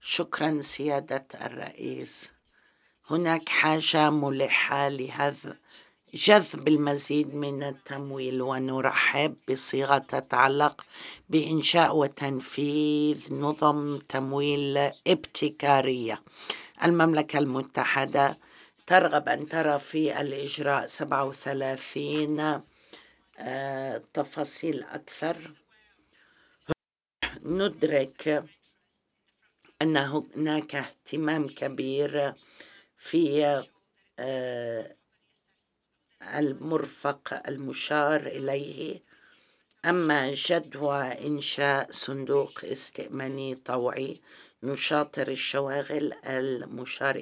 شكرا سيادة الرئيس. هناك حاجة ملحة جذب المزيد من التمويل، ونرحب بصيغة تتعلق بإنشاء وتنفيذ نظم تمويل ابتكارية. المملكة المتحدة ترغب أن ترى في الإجراء 37 تفاصيل أكثر. ندرك أن هناك اهتمام كبير في المرفق المشار إليه، أما جدوى إنشاء صندوق استئماني طوعي نشاطر الشواغل المشار